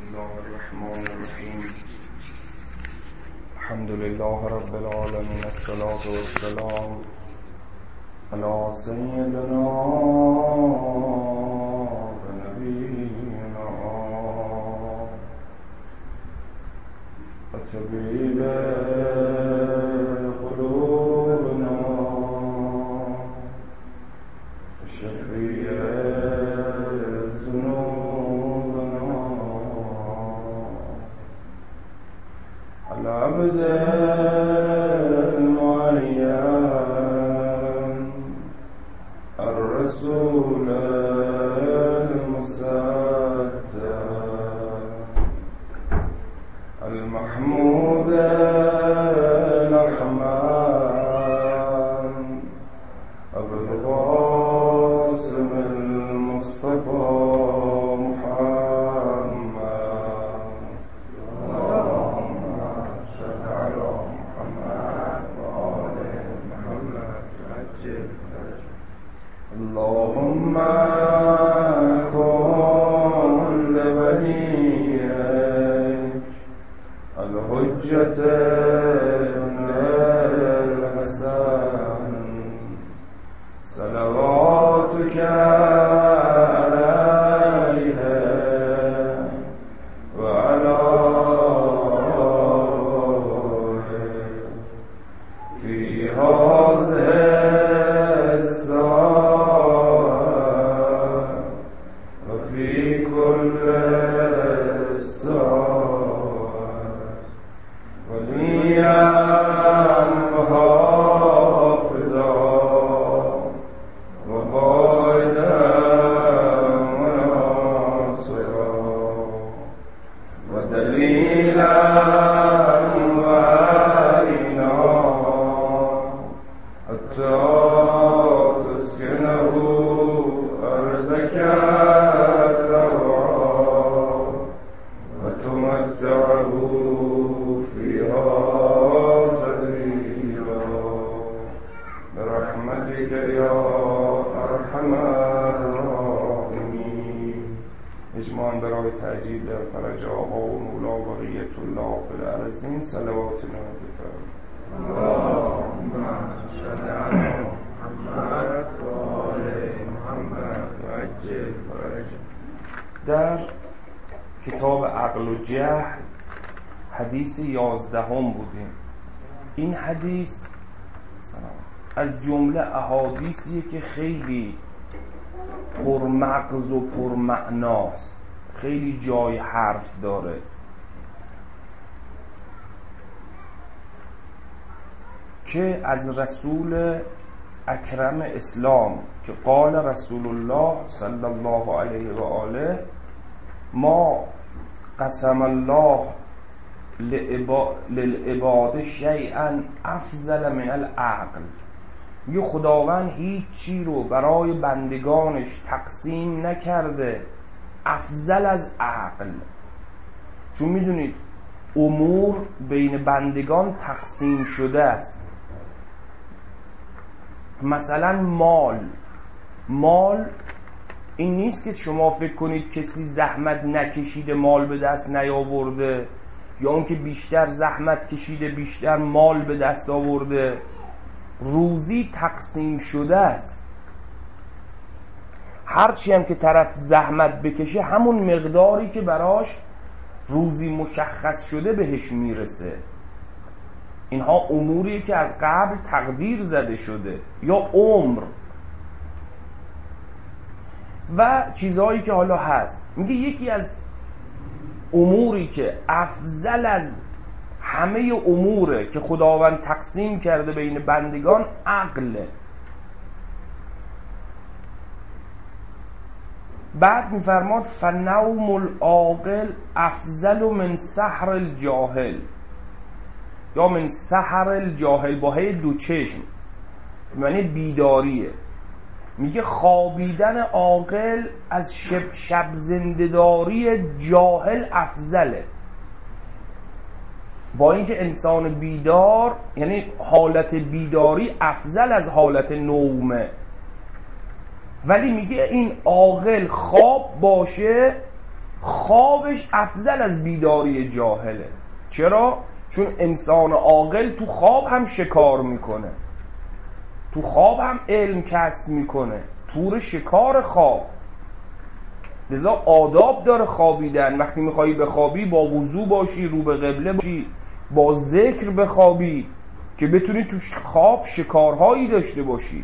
الله الرحمن الرحیم. الحمد لله رب العالمین، الصلاة والسلام علی سیدنا و نبینا و طبیب قلوبنا و شفیع ذنوبنا العبد المعين الرسول المصدق المحمود الأحمد أبو القاسم المصطفى اللهم كن لوليك الحجة الحسن صلواتك عليه وعلى آله في هذه الساعة وفي كل الساعة وليا وحافظا وقائدا وناصرا ودليلا وعينا حتى تسكنه أرضك طوعا وتمتعه فيها تدريبا برحمتك يا أرحم الراحمين. اجماعاً برای تعجیل در فرج آقا و مولا بقیت الله فی الارضین صلوات بفرمایید. اللهم صل علی محمد و آل محمد و عجل فرجهم. در کتاب عقل و جهل حدیث 11 بودیم. این حدیث از جمله احادیثیه که خیلی پرمغز و پرمعناست، خیلی جای حرف داره. که از رسول اکرم اسلام که قال رسول الله صلی الله علیه و آله ما قسم الله للعباد شیئا افضل من العقل. یه خداوند هیچ چی رو برای بندگانش تقسیم نکرده افضل از عقل. چون میدونید امور بین بندگان تقسیم شده است. مثلا مال این نیست که شما فکر کنید کسی زحمت نکشیده مال به دست نیاورده، یا اون که بیشتر زحمت کشیده بیشتر مال به دست آورده. روزی تقسیم شده است. هرچی هم که طرف زحمت بکشه همون مقداری که براش روزی مشخص شده بهش میرسه. اینها اموری که از قبل تقدیر زده شده، یا عمر و چیزهایی که حالا هست. میگه یکی از اموری که افضل از همه اموره که خداوند تقسیم کرده بین بندگان عقله. بعد میفرماد فنوم العاقل افضل من سحر الجاهل، یا من سحر الجاهل با هی دو چشم، یعنی بیداریه. میگه خوابیدن عاقل از شب زنده‌داری جاهل افضله. با اینکه انسان بیدار، یعنی حالت بیداری افضل از حالت نومه، ولی میگه این عاقل خواب باشه خوابش افضل از بیداری جاهله. چرا؟ چون انسان عاقل تو خواب هم شکار میکنه، تو خواب هم علم کسب میکنه، تور شکار خواب. لذا آداب داره خوابیدن. وقتی میخوایی بخوابی با وضو باشی، رو به قبله باشی، با ذکر بخوابی که بتونی تو خواب شکارهایی داشته باشی.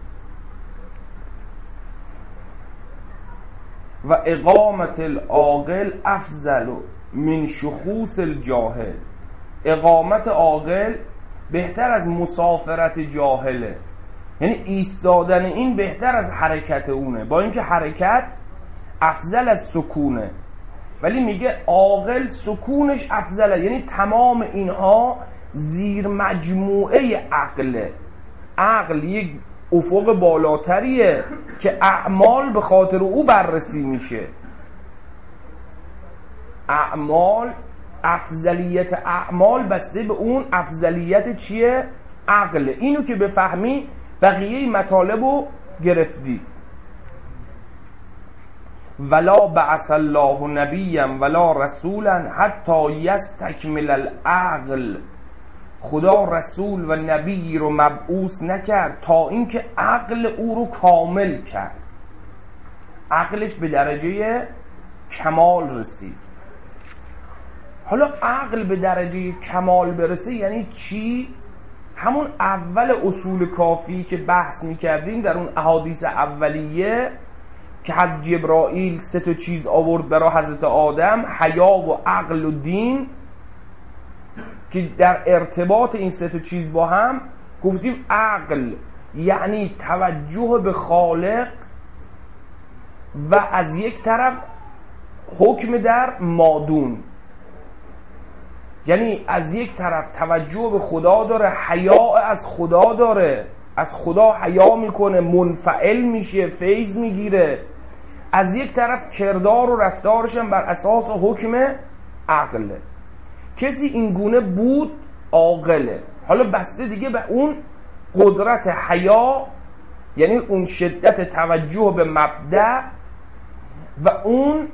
و اقامت العاقل افضل من شخوص الجاهل. اقامت عاقل بهتر از مسافرت جاهله، یعنی ایستادن این بهتر از حرکت اونه، با اینکه حرکت افضل از سکونه، ولی میگه عاقل سکونش افضله. یعنی تمام اینها زیر مجموعه عقله. عقل یک افق بالاتریه که اعمال به خاطر او بررسی میشه. اعمال، افضلیت اعمال بسته به اون افضلیت چیه؟ عقله. اینو که بفهمی بقیه مطالبو گرفتی. ولا بعث الله نبیا ولا رسولا حتی یستکمل العقل. خدا رسول و نبی رو مبعوث نکرد تا اینکه عقل او رو کامل کرد، عقلش به درجه کمال رسید. حالا عقل به درجه کمال برسه یعنی چی؟ همون اول اصول کافی که بحث میکردیم در اون احادیث اولیه که حضرت جبرائیل 3 چیز آورد برای حضرت آدم: حیا و عقل و دین، که در ارتباط این 3 چیز با هم گفتیم عقل یعنی توجه به خالق و از یک طرف حکم در مادون، یعنی از یک طرف توجه به خدا داره، حیا از خدا داره، از خدا حیا میکنه، منفعل میشه، فیض میگیره. از یک طرف کردار و رفتارش هم بر اساس حکم عقله. کسی این گونه بود عاقله. حالا بسته دیگه به اون قدرت حیا، یعنی اون شدت توجه به مبدأ و اون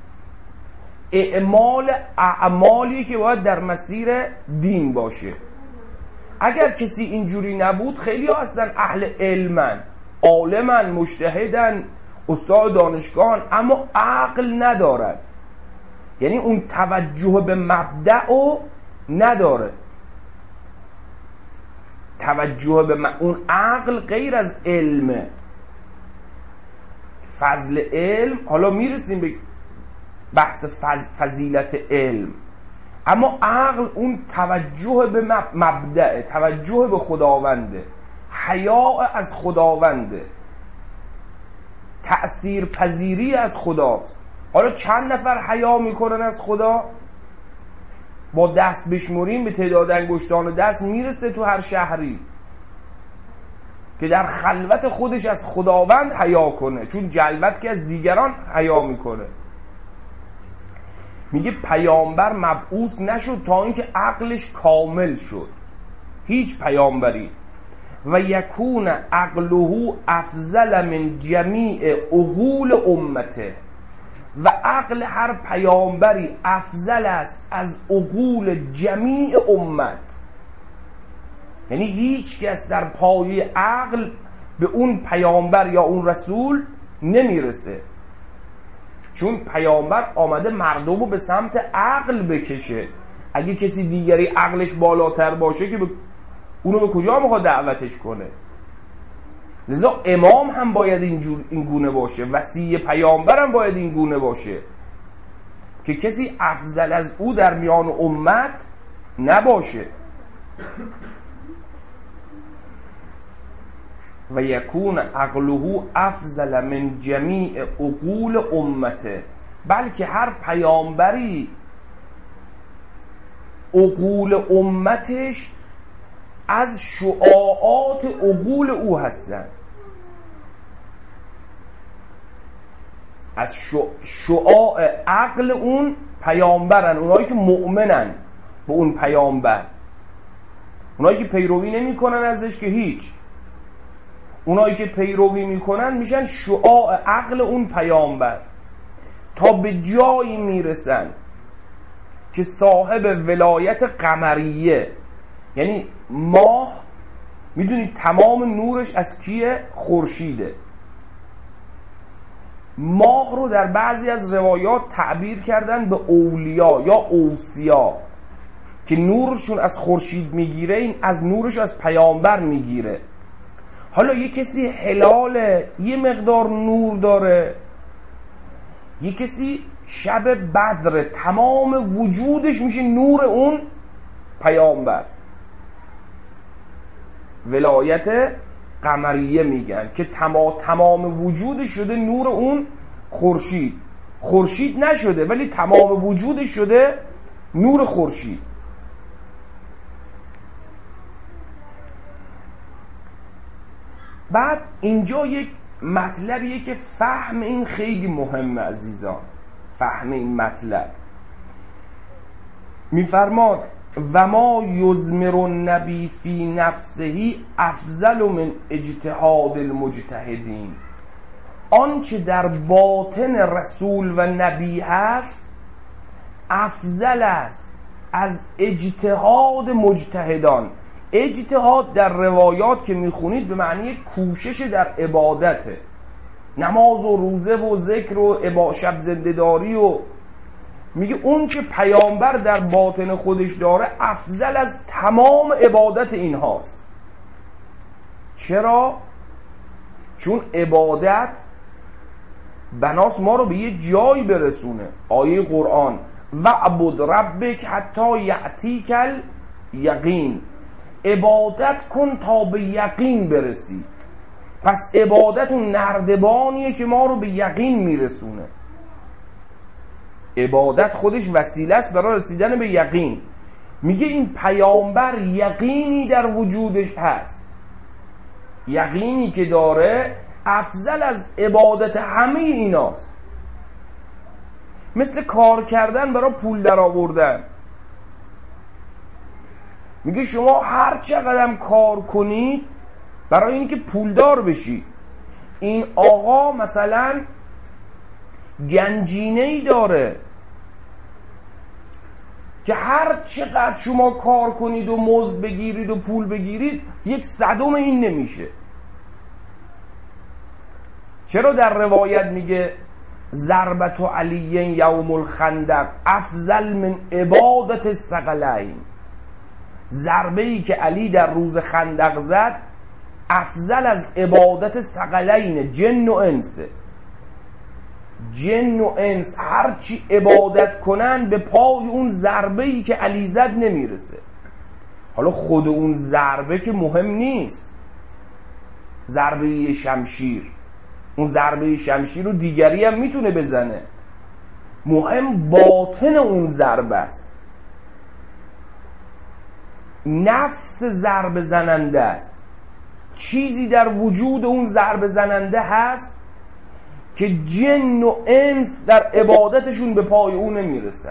اعمال اعمالی که باید در مسیر دین باشه. اگر کسی اینجوری نبود، خیلی ها هستن اهل علمن، عالمن، مجتهدن، استاد دانشگاهن، اما عقل ندارن، یعنی اون توجه به مبدأ رو نداره. توجه به اون عقل غیر از علمه. فضل علم، حالا میرسیم به بحث فضیلت علم، اما عقل اون توجه به مبدأ، توجه به خداونده، حیا از خداونده، تأثیر پذیری از خداست. حالا چند نفر حیا میکنن از خدا؟ با دست بشمریم به تعداد انگشتان دست میرسه تو هر شهری که در خلوت خودش از خداوند حیا کنه، چون جلوت که از دیگران حیا میکنه. میگه پیامبر مبعوث نشد تا اینکه عقلش کامل شد، هیچ پیامبری. و یکون عقله افضل من جمیع عقول امته، و عقل هر پیامبری افضل است از عقول جمیع امت. یعنی هیچ کس در پایه عقل به اون پیامبر یا اون رسول نمیرسه، چون پیامبر آمده مردم رو به سمت عقل بکشه. اگه کسی دیگری عقلش بالاتر باشه که اونو به کجا میخواد دعوتش کنه؟ لذا امام هم باید این گونه باشه، وصی پیامبر هم باید این گونه باشه که کسی افضل از او در میان امت نباشه. و یکون عقله افضل من جمیع عقول امته، بلکه هر پیامبری عقول امتش از شعاعات عقول او هستند، از شعاع عقل اون پیامبرن، اونایی که مؤمنن به اون پیامبر. اونایی که پیروی نمی کنن ازش که هیچ، اونایی که پیروی میکنن میشن شعاع عقل اون پیامبر. تا به جایی میرسن که صاحب ولایت قمریه، یعنی ماه میدونید تمام نورش از کیه؟ خورشیده. ماه رو در بعضی از روایات تعبیر کردن به اولیا یا اوصیا که نورشون از خورشید میگیره، این از نورش از پیامبر میگیره. حالا یه کسی هلاله، یه مقدار نور داره، یه کسی شب بدر تمام وجودش میشه نور اون پیامبر. ولایت قمریه میگن که تمام وجودش شده نور اون خورشید. خورشید نشده ولی تمام وجودش شده نور خورشید. بعد اینجا یک مطلبیه که فهم این خیلی مهمه عزیزان. فهم این مطلب میفرماد و ما یضمر النبی فی نفسه افضل من اجتهاد المجتهدین. آنچه در باطن رسول و نبی هست افضل است از اجتهاد مجتهدان. اجتهاد در روایات که میخونید به معنی کوشش در عبادته، نماز و روزه و ذکر و شب زنده‌داری، و میگه اون که پیامبر در باطن خودش داره افضل از تمام عبادت این هاست. چرا؟ چون عبادت بناس ما رو به یه جایی برسونه. آیه قرآن وعبد ربک حتی یأتیک الیقین، عبادت کن تا به یقین برسی. پس عبادت اون نردبانیه که ما رو به یقین میرسونه. عبادت خودش وسیله است برای رسیدن به یقین. میگه این پیامبر یقینی در وجودش هست، یقینی که داره افضل از عبادت همه ایناست. مثل کار کردن برای پول در آوردن. میگه شما هر چقدر کار کنید برای اینکه پولدار بشید. این آقا مثلا گنجینه‌ای داره که هر چقدر شما کار کنید و مزد بگیرید و پول بگیرید 1/100 این نمیشه. چرا در روایت میگه ضربت علی یوم الخندق افضل من عبادت الثقلین؟ ضربه‌ای که علی در روز خندق زد افضل از عبادت ثقلین، جن و انس. جن و انس هرچی عبادت کنن به پای اون ضربه‌ای که علی زد نمیرسه. حالا خود اون ضربه که مهم نیست، ضربه شمشیر، اون ضربه شمشیر رو دیگری هم میتونه بزنه، مهم باطن اون ضربه است. نفس ضربه زننده است. چیزی در وجود اون ضربه زننده هست که جن و انس در عبادتشون به پای اون نمیرسن.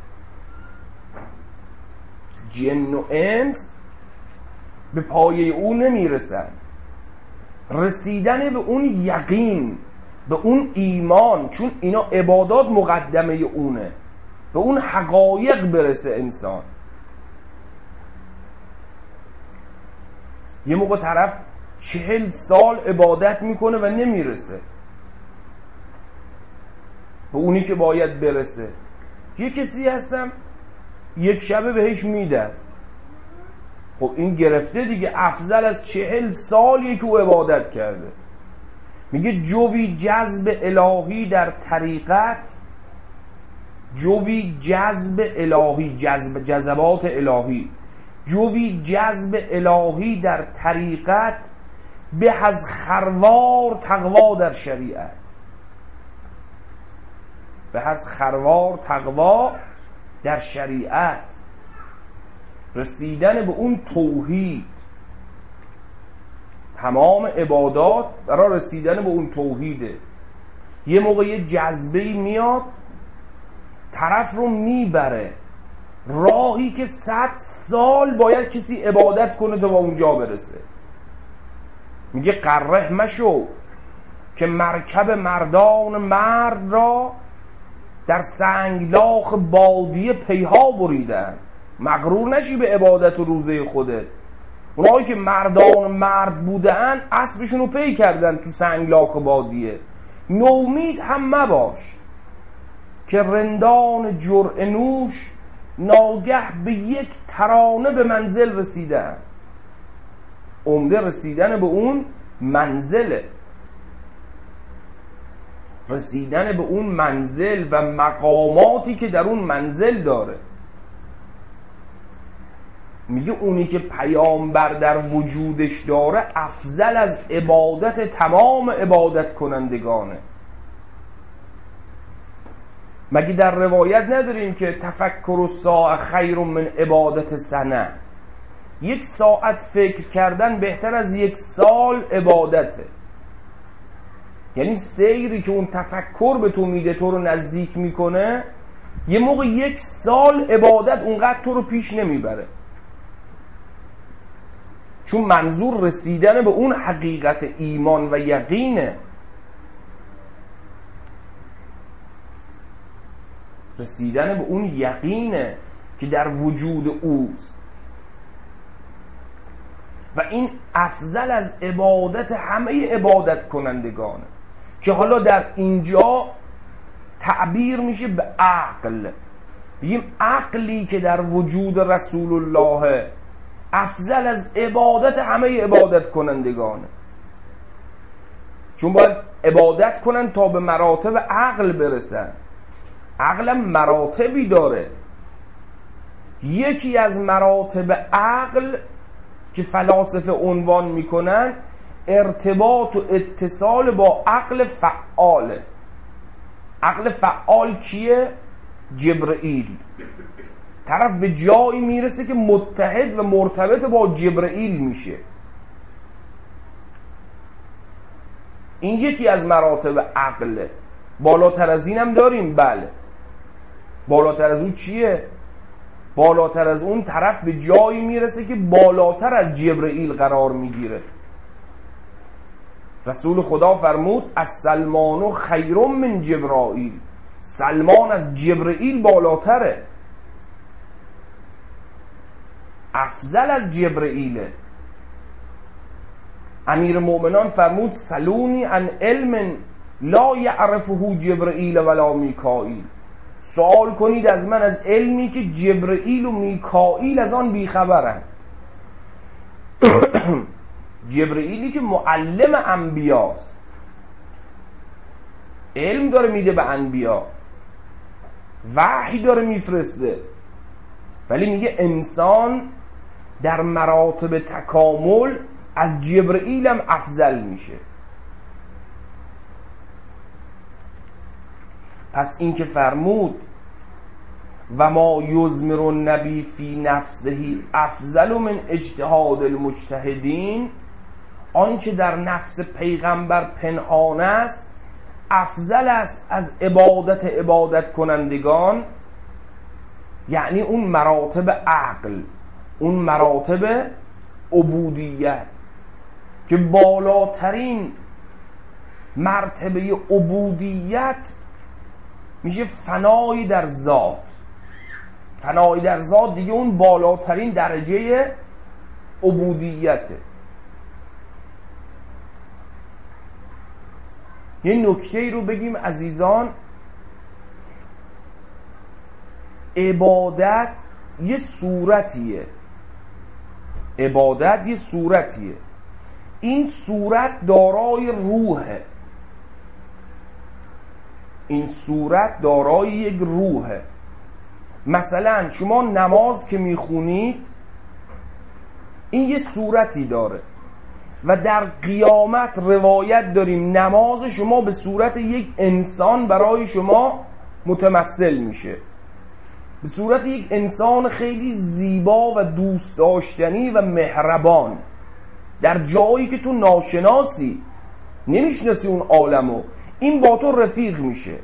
جن و انس به پای اون نمیرسن. رسیدن به اون یقین، به اون ایمان، چون اینا عبادات مقدمه اونه، به اون حقایق برسه انسان. یه موقع طرف 40 سال عبادت میکنه و نمیرسه به اونی که باید برسه. یه کسی هستم یک شبه بهش میدن، خب این گرفته دیگه، افضل از 40 سالیه که او عبادت کرده. میگه جوی جذب الهی در طریقت، جوی جذب الهی، جذبات الهی، جوی جذب الهی در طریقت به از خروار تقوا در شریعت. به از خروار تقوا در شریعت، رسیدن به اون توحید. تمام عبادات برای رسیدن به اون توحیده. یه موقع یه جذبه‌ای میاد طرف رو میبره راهی که 100 سال باید کسی عبادت کنه تا به اونجا برسه. میگه قره مشو که مرکب مردان مرد را در سنگلاخ بادیه پیها بریدن. مغرور نشی به عبادت و روزه خودت. اونایی که مردان مرد بودن اسبشون رو پی کردن تو سنگلاخ بادیه. نومید هم مباش که رندان جرعه نوش ناگه به یک ترانه به منزل رسیدن. عمده رسیدن به اون منزله، رسیدن به اون منزل و مقاماتی که در اون منزل داره. میگه اونی که پیامبر در وجودش داره افضل از عبادت تمام عبادت کنندگانه. مگه در روایت نداریم که تفکر الساعه خیر من عبادت سنه؟ 1 ساعت فکر کردن بهتر از 1 سال عبادته. یعنی سیری که اون تفکر به تو میده، تو رو نزدیک میکنه، یه موقع 1 سال عبادت اونقدر تو رو پیش نمیبره، چون منظور رسیدن به اون حقیقت ایمان و یقینه. رسیدن به اون یقینه که در وجود اوست و این افضل از عبادت همه عبادت کنندگانه، که حالا در اینجا تعبیر میشه به عقل. بگیم عقلی که در وجود رسول الله افضل از عبادت همه عبادت کنندگانه، چون باید عبادت کنن تا به مراتب عقل برسن. عقلم مراتبی داره. یکی از مراتب عقل که فلاسفه عنوان میکنن ارتباط و اتصال با عقل فعاله. عقل فعال کیه؟ جبرئیل. طرف به جایی میرسه که متحد و مرتبط با جبرئیل میشه. این یکی از مراتب عقله. بالاتر از اینم داریم. بله، بالاتر از اون چیه؟ بالاتر از اون طرف به جایی میرسه که بالاتر از جبرئیل قرار میگیره. رسول خدا فرمود السلمان خیر من جبرائیل. سلمان از جبرئیل بالاتره، افضل از جبرئیله. امیر مؤمنان فرمود سلونی عن علم لا یعرفه جبرئیل ولا میکائیل. سوال کنید از من از علمی که جبرئیل و میکائیل از آن بیخبرن. جبرئیلی که معلم انبیاست، علم داره میده به انبیا، وحی داره میفرسته، ولی میگه انسان در مراتب تکامل از جبرئیل هم افضل میشه. پس این که فرمود و ما یضمر النبی فی نفسه افضل من اجتهاد المجتهدین، آنچه در نفس پیغمبر پنهان است افضل است از عبادت کنندگان. یعنی اون مراتب عقل، اون مراتب عبودیت که بالاترین مرتبه عبودیت میشه فنای در ذات. فنای در ذات دیگه اون بالاترین درجه عبودیته. یه نکته رو بگیم عزیزان، عبادت یه صورتیه. عبادت یه صورتیه. این صورت دارای روحه. این صورت دارای یک روحه. مثلا شما نماز که میخونید این یه صورتی داره و در قیامت روایت داریم نماز شما به صورت یک انسان برای شما متمثل میشه، به صورت یک انسان خیلی زیبا و دوست داشتنی و مهربان، در جایی که تو ناشناسی، نمیشناسی اون عالمو، این با تو رفیق میشه.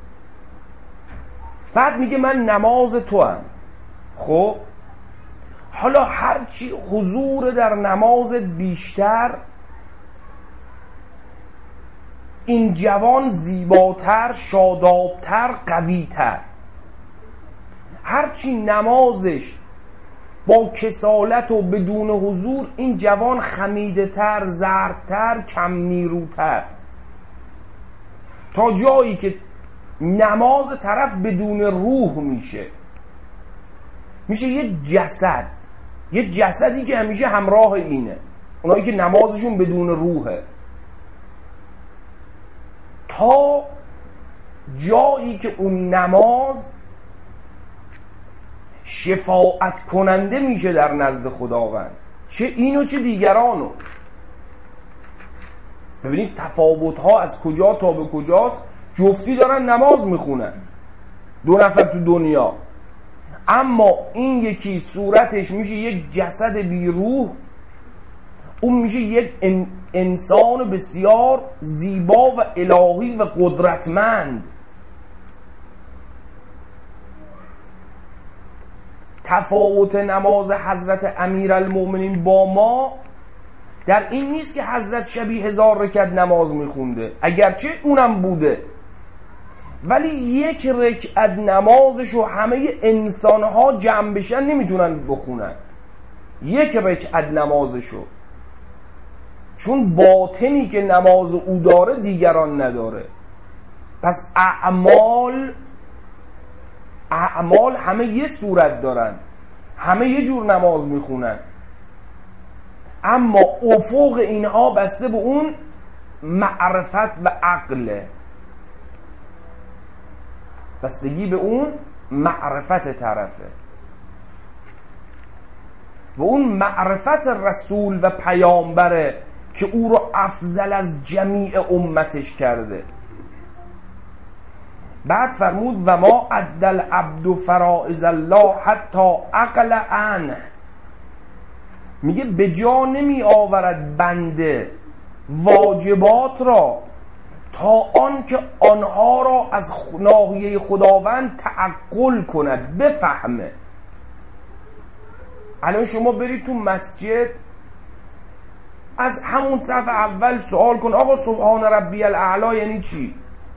بعد میگه من نماز تو هم. خب حالا هرچی حضور در نمازت بیشتر، این جوان زیباتر، شادابتر، قویتر. هرچی نمازش با کسالت و بدون حضور، این جوان خمیده تر، زردتر، کم نیروتر، تا جایی که نماز طرف بدون روح میشه یک جسد، یک جسدی که همیشه همراه اینه، اونایی که نمازشون بدون روحه، تا جایی که اون نماز شفاعت کننده میشه در نزد خداوند، چه اینو چه دیگرانو. ببینید تفاوت ها از کجا تا به کجاست. جفتی دارن نماز میخونن، دو نفر تو دنیا، اما این یکی صورتش میشه یک جسد بی روح، اون میشه یک انسان بسیار زیبا و الهی و قدرتمند. تفاوت نماز حضرت امیرالمؤمنین با ما در این نیست که حضرت شبیه 1000 رکعت نماز میخونده، اگرچه اونم بوده، ولی یک رکعت نمازشو همه انسانها جمع بشن نمیتونن بخونن، یک رکعت نمازشو، چون باطنی که نماز او داره دیگران نداره. پس اعمال همه یه صورت دارن، همه یه جور نماز میخونن، اما افق اینها بسته به اون معرفت و عقله، بستگی به اون معرفت طرفه و اون معرفت رسول و پیامبره که او رو افضل از جمیع امتش کرده. بعد فرمود و ما عدل عبد فرائض الله حتی عقل عنه، میگه به جا نمی آورد بنده واجبات را تا آن که آنها را از ناحیه خداوند تعقل کند، بفهمه. الان شما برید تو مسجد، از همون صف اول سوال کن آقا سبحان ربی الاعلی یعنی چی؟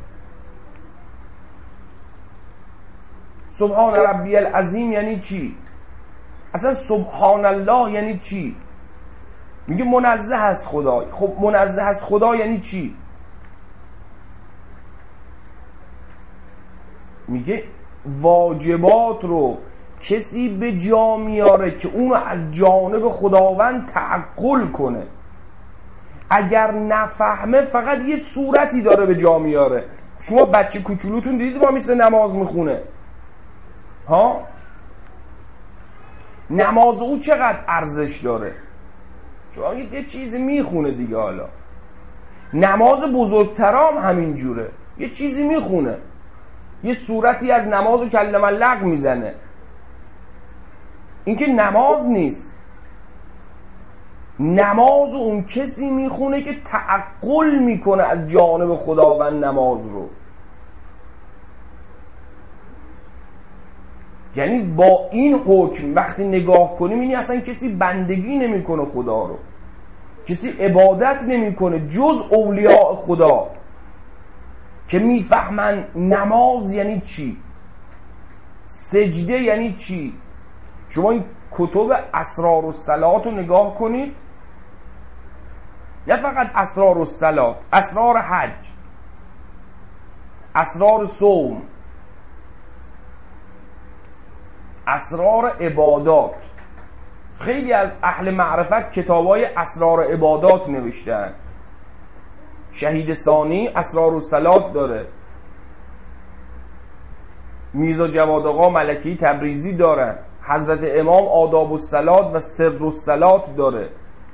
سبحان ربی العظیم یعنی چی؟ اصلا سبحان الله یعنی چی؟ میگه منزه از خدا. خب منزه از خدا یعنی چی؟ میگه واجبات رو کسی به جا میاره که اونو از جانب خداوند تعقل کنه. اگر نفهمه فقط یه صورتی داره به جا میاره. شما بچه کوچولوتون دیدید ما مثل نماز میخونه ها؟ نماز او چقدر ارزش داره؟ شما یه چیزی میخونه دیگه. حالا نماز بزرگترام همین جوره، یه چیزی میخونه، یه صورتی از نماز و کلمه لغو میزنه. این که نماز نیست. نماز اون کسی میخونه که تعقل میکنه از جانب خداوند نماز رو. یعنی با این حکم وقتی نگاه کنیم اینی اصلا کسی بندگی نمیکنه خدا رو، کسی عبادت نمیکنه جز اولیاء خدا که میفهمن نماز یعنی چی، سجده یعنی چی. شما این کتب اسرار الصلات رو نگاه کنید، نه فقط اسرار الصلات، اسرار حج، اسرار صوم، اسرار عبادات. خیلی از اهل معرفت کتابای اسرار عبادات نوشتن. شهید ثانی اسرار الصلات داره، میرزا جواد آقا ملکی تبریزی دارن، حضرت امام آداب الصلات و سر الصلات داره.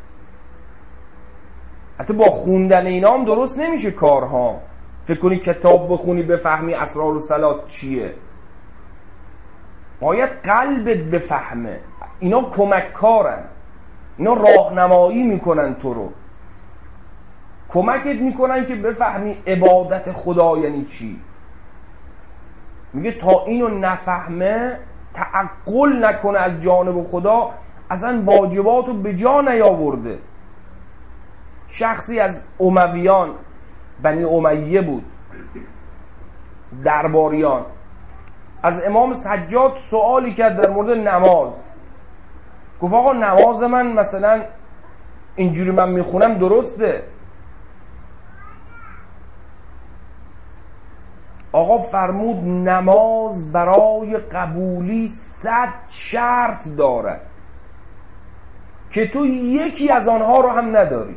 حتی با خوندن اینا هم درست نمیشه کارها. فکر کنی کتاب بخونی بفهمی اسرار الصلات چیه. باید قلبت بفهمه. اینا کمک کارن، اینا راهنمایی میکنن تو رو، کمکت میکنن که بفهمی عبادت خدا یعنی چی. میگه تا اینو نفهمه، تعقل نکنه از جانب خدا، اصلا واجباتو به جا نیاورده. شخصی از امویان بنی امیه بود، درباریان. از امام سجاد سوالی کرد در مورد نماز. گفت آقا نماز من مثلا اینجوری من میخونم درسته؟ آقا فرمود نماز برای قبولی 100 شرط داره که تو یکی از آنها رو هم نداری.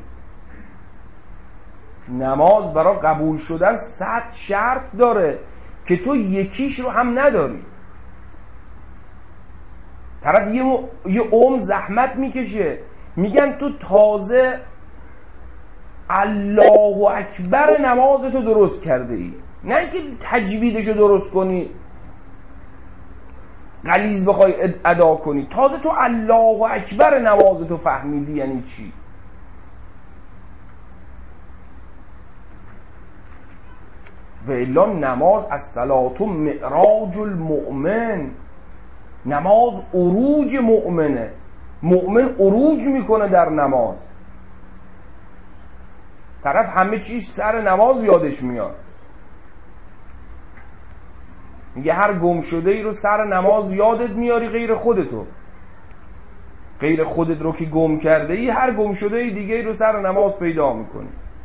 نماز برای قبول شدن 100 شرط داره که تو یکیش رو هم نداری. طرف یه زحمت میکشه، میگن تو تازه الله اکبر نمازتو درست کرده ای، نه اینکه تجویدشو درست کنی غلیظ بخوای ادا کنی، تازه تو الله اکبر نمازتو فهمیدی یعنی چی. و الا نماز از صلات معراج المؤمن، نماز عروج مؤمنه، مؤمن عروج میکنه در نماز. طرف همه چیز سر نماز یادش میاد، میگه هر گم شده ای رو سر نماز یادت میاری غیر خودتو، غیر خودت رو که گم کرده ای هر گم شده ای دیگه ای رو سر نماز پیدا میکنی.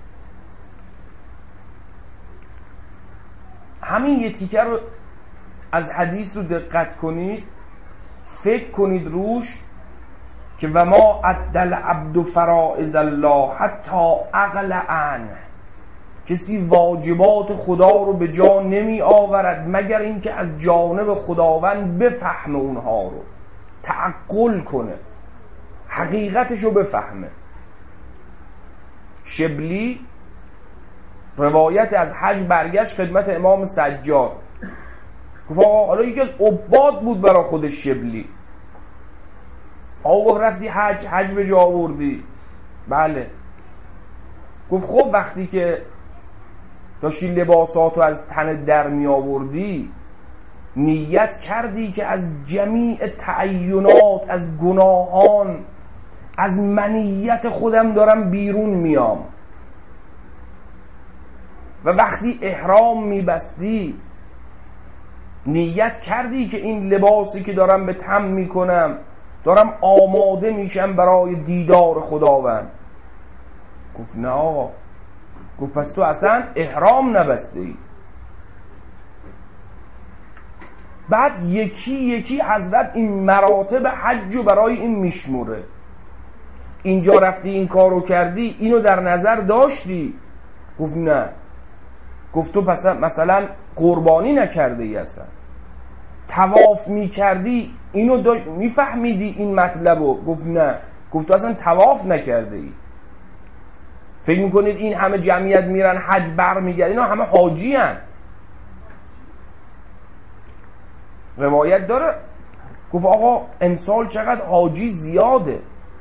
همین یه تیکه رو از حدیث رو دقت کنید، فکر کنید روش که و ما عدل عبد فرائض الله حتی عقل عنه، کسی واجبات خدا رو به جا نمی آورد مگر اینکه از جانب خداوند بفهمه، اونها رو تعقل کنه، حقیقتش رو بفهمه. شبلی روایت از حج برگشت خدمت امام سجاد، گفت آقا حالا یکی از عباد بود برای خودش شبلی، آقا رفتی حج به جا آوردی؟ بله. گفت خب وقتی که داشتی لباساتو از تن در می آوردی نیت کردی که از جمیع تعینات، از گناهان، از منیت خودم دارم بیرون میام، و وقتی احرام میبستی نیت کردی که این لباسی که دارم به تن میکنم دارم آماده میشم برای دیدار خداوند. گفت نه آقا. گفت پس تو اصلا احرام نبسته ای. بعد یکی یکی حضرت این مراتب حج رو برای این میشموره. اینجا رفتی این کارو کردی، اینو در نظر داشتی؟ گفت نه. گفت تو پس مثلا قربانی نکرده ای، اصلا طواف میکردی اینو میفهمیدی این مطلبو؟ گفت نه. گفت تو اصلا طواف نکرده ای. فکر میکنید این همه جمعیت میرن حج بر میگرد؟ اینا همه حاجی هن. روایت داره گفت آقا امسال چقدر حاجی زیاده.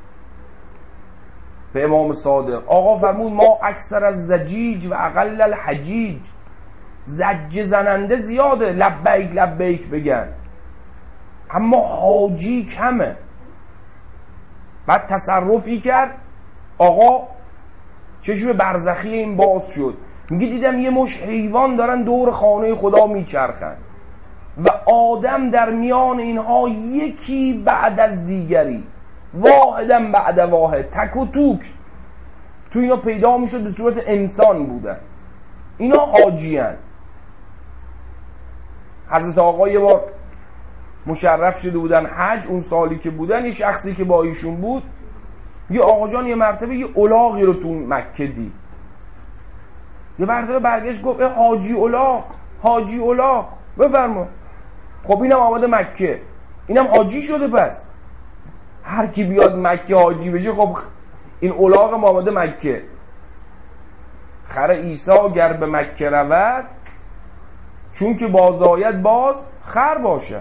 به امام صادق آقا فرمود ما اکثر از زجیج و اقل الحجیج، زجه زننده زیاده لبیک لبیک بگن، اما حاجی کمه. بعد تصرفی کرد، آقا چشم برزخی این باز شد، میگه دیدم یه مش حیوان دارن دور خانه خدا میچرخن و آدم در میان اینها یکی بعد از دیگری، واحدم بعد واحد، تک و توک تو اینا پیدا میشد، به صورت انسان بودن. اینا حاجی هن. حضرت آقا یه بار مشرف شده بودن حج، اون سالی که بودن یه شخصی که با ایشون بود، یه آقا جان یه مرتبه یه الاغی رو تو مکه دید. یه مرتبه برگشت گفت حاجی الاغ، حاجی الاغ بفرما. خب اینم آمده مکه، اینم حاجی شده. پس هر کی بیاد مکه حاجی بشه، خب این الاغ هم آمده مکه. خر عیسی گر به مکه رود، چون که بازآید باز خر باشه.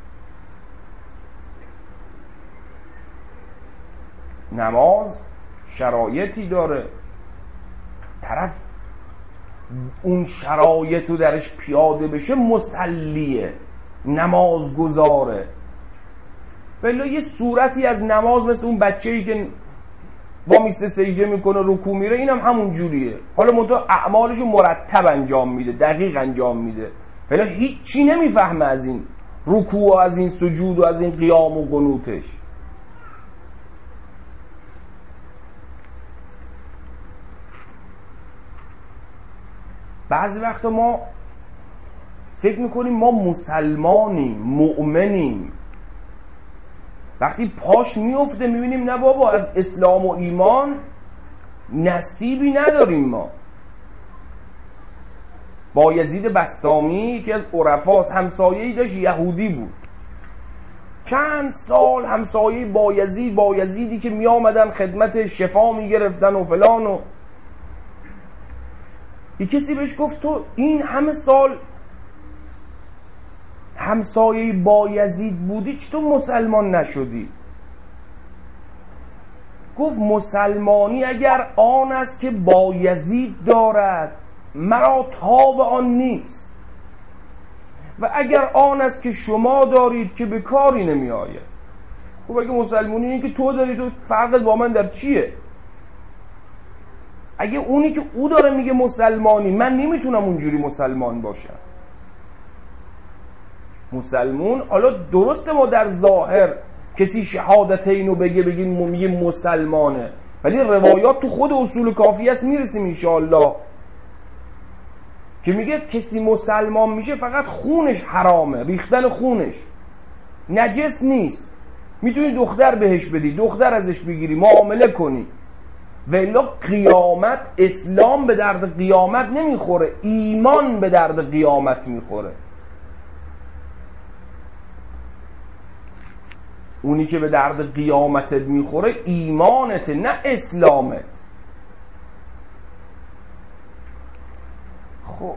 نماز شرایطی داره، طرف اون شرایط رو درش پیاده بشه مسلیه، نماز گذاره. ولی یه صورتی از نماز مثل اون بچه‌ای که با میسته سجده میکنه رکوع میره، اینم همون جوریه. حالا منتها اعمالشو مرتب انجام میده، دقیق انجام میده، ولی هیچی نمیفهمه از این رکوع و از این سجود و از این قیام و قنوتش. بعضی وقتا ما فکر میکنیم ما مسلمانیم، مؤمنیم، وقتی پاش میفته میبینیم نه بابا، از اسلام و ایمان نصیبی نداریم ما. بایزید بسطامی که از عرفاست، همسایه‌ای داشت یهودی بود، چند سال همسایه بایزیدی که می آمدن خدمت شفا می گرفتن و فلان، و یک کسی بهش گفت تو این همه سال همسایه بایزید بودی چطور مسلمان نشدی؟ گفت مسلمانی اگر آن است که بایزید دارد مرا تاب آن نیست، و اگر آن است که شما دارید که به کاری نمی آید. خب اگه مسلمانی این که تو داری، تو فرقت با من در چیه؟ اگه اونی که او داره میگه مسلمانی، من نمیتونم اونجوری مسلمان باشم. مسلمون، حالا درسته ما در ظاهر کسی شهادتینو بگیم میگه مسلمانه، ولی روایات تو خود اصول کافی است، میرسیم انشاءالله، که میگه کسی مسلمان میشه فقط خونش حرامه، ریختن خونش، نجس نیست، میتونی دختر بهش بدی، دختر ازش بگیری، معامله کنی، ولی قیامت اسلام به درد قیامت نمیخوره، ایمان به درد قیامت میخوره. اونی که به درد قیامتت میخوره ایمانت، نه اسلامت. خب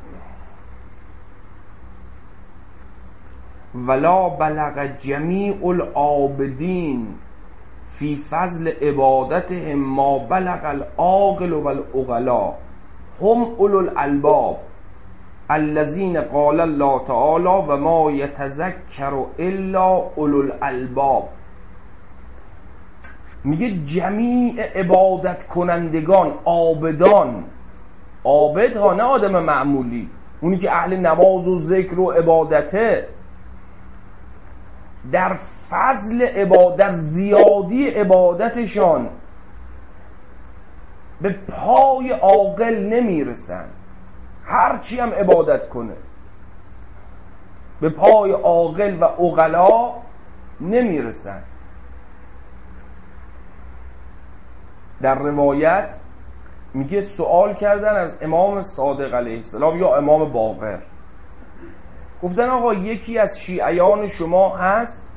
ولا بلغ جمیع العابدین فی فضل عبادتهم ما بلغ العاقل والعقلاء هم اولو الالباب الذین قال الله تعالی و ما یتذکر الا اولو الالباب. میگه جمیع عبادت کنندگان، عابدان، عابد ها، نه آدم معمولی، اونی که اهل نماز و ذکر و عبادته، در فضل عبادت، در زیادی عبادتشان به پای عاقل نمیرسن، هرچی هم عبادت کنه به پای عاقل و عقلا نمیرسن. در روایت میگه سوال کردن از امام صادق علیه السلام یا امام باقر، گفتن آقا یکی از شیعیان شما هست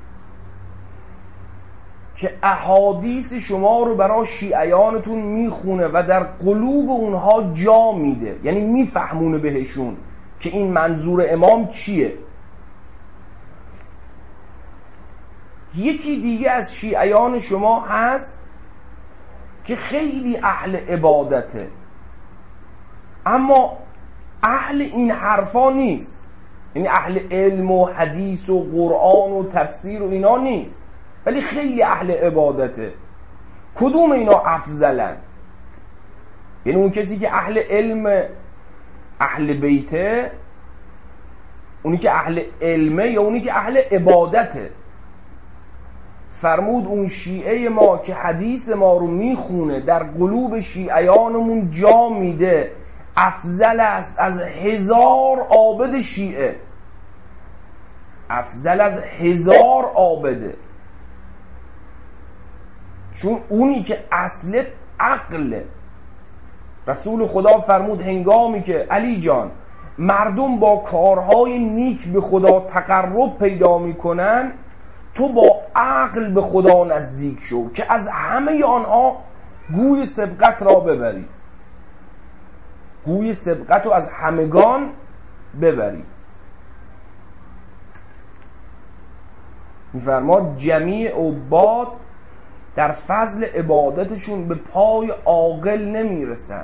که احادیث شما رو برای شیعیانتون میخونه و در قلوب اونها جا میده، یعنی میفهمونه بهشون که این منظور امام چیه. یکی دیگه از شیعیان شما هست که خیلی اهل عبادته، اما اهل این حرفا نیست، یعنی اهل علم و حدیث و قرآن و تفسیر و اینا نیست، ولی خیلی اهل عبادته. کدوم اینا افضلن؟ یعنی اون کسی که اهل علم، اهل بیته، اونی که اهل علمه یا اونی که اهل عبادته؟ فرمود اون شیعه ما که حدیث ما رو میخونه در قلوب شیعیانمون جا میده افضل است از 1000 عابد شیعه، افضل از 1000 عابده. چون اونی که اصل عقل، رسول خدا فرمود هنگامی که علی جان مردم با کارهای نیک به خدا تقرب پیدا میکنن، تو با عقل به خدا نزدیک شو که از همه آنها گوی سبقت را ببری، گوی سبقت رو از همگان ببری. میفرماد جمیع عباد در فضل عبادتشون به پای عاقل نمیرسن.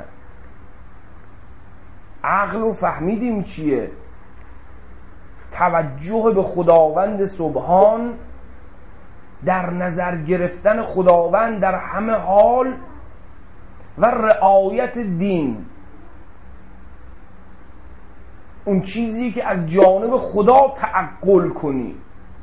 عقل رو فهمیدیم چیه؟ توجه به خداوند سبحان در نظر گرفتن خداوند در همه حال و رعایت دین، اون چیزی که از جانب خدا تعقل کنی.